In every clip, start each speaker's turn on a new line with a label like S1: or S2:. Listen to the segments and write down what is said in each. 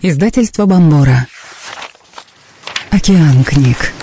S1: Издательство Бомбора. Океан книг.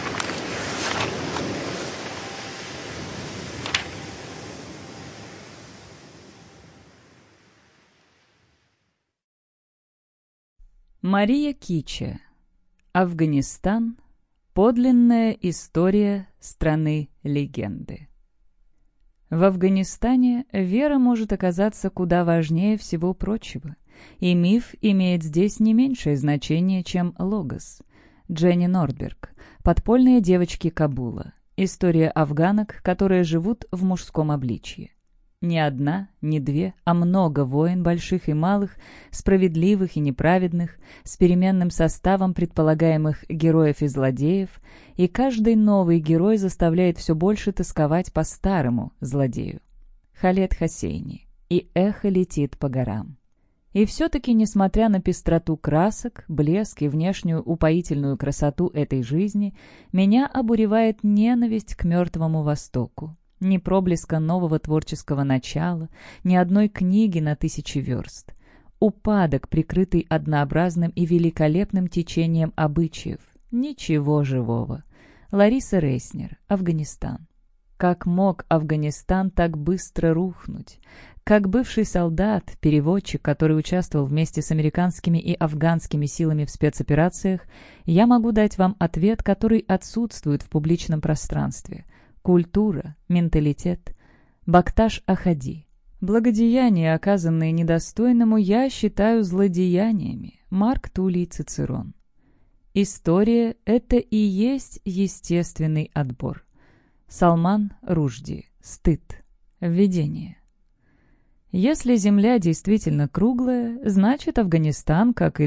S2: Мария Кича. Афганистан. Подлинная история страны-легенды. В Афганистане вера может оказаться куда важнее всего прочего, и миф имеет здесь не меньшее значение, чем логос. Дженни Нордберг. Подпольные девочки Кабула. История афганок, которые живут в мужском обличье. Не одна, не две, а много войн, больших и малых, справедливых и неправедных, с переменным составом предполагаемых героев и злодеев, и каждый новый герой заставляет все больше тосковать по старому злодею. Халед Хосейни. И эхо летит по горам. И все-таки, несмотря на пестроту красок, блеск и внешнюю упоительную красоту этой жизни, меня обуревает ненависть к Мертвому Востоку. Ни проблеска нового творческого начала, ни одной книги на 1000 верст. Упадок, прикрытый однообразным и великолепным течением обычаев. Ничего живого. Лариса Рейснер. Афганистан. Как мог Афганистан так быстро рухнуть? Как бывший солдат, переводчик, который участвовал вместе с американскими и афганскими силами в спецоперациях, я могу дать вам ответ, который отсутствует в публичном пространстве. Культура, менталитет. Бакташ Ахади. Благодеяния, оказанные недостойному, я считаю злодеяниями. Марк Туллий Цицерон. История — это и есть естественный отбор. Салман Ружди. Стыд. Введение. Если Земля действительно круглая, значит Афганистан, как и